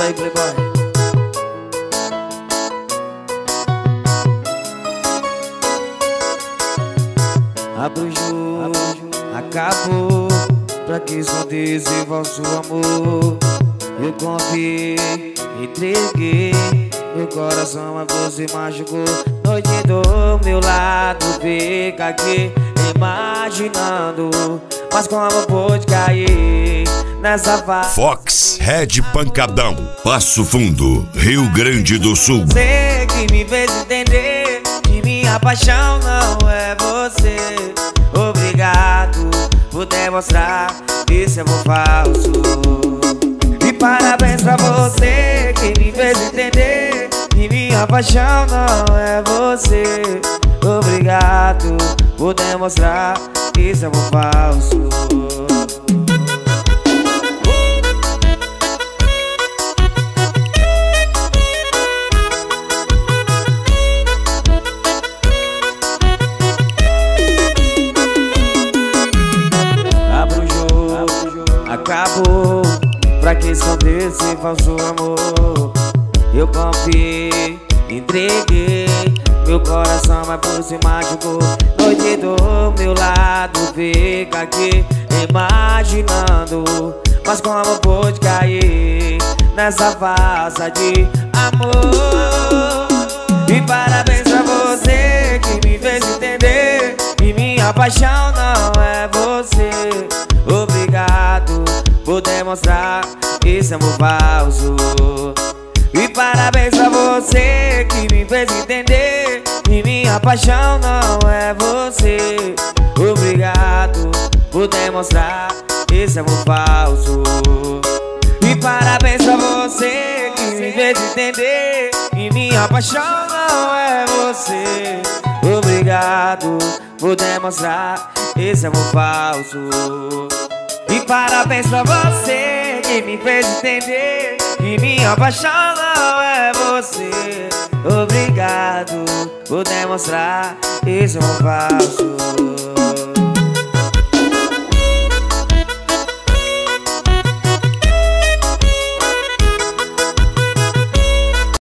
aí, playboy. Abro o jogo, acabou. Pra que esconder vosso amor? Eu confiei, entreguei meu coração, mas você machucou. Noite do meu lado, fica aqui imaginando, mas como pôde cair nessa fase? Fox Red Pancadão, Passo Fundo, Rio Grande do Sul. Você que me fez entender que minha paixão não é você. Obrigado por demonstrar esse amor falso. E parabéns pra você que me fez entender que minha paixão não é você. Obrigado por demonstrar esse amor falso. Acabou, pra que esconder esse falso amor? Eu confiei, entreguei meu coração, mas você machucou. Noite do meu lado, fica aqui imaginando, mas como pôde cair nessa farsa de amor? E parabéns pra você que me fez entender que minha paixão não é você. Obrigado por demonstrar esse amor falso. E parabéns pra você que me fez entender que minha paixão não é você. Obrigado por demonstrar esse amor falso. E parabéns pra você que me fez entender que minha paixão não é você. Obrigado por demonstrar esse amor falso. E parabéns pra você que me fez entender que minha paixão não é você. Obrigado por demonstrar esse amor falso.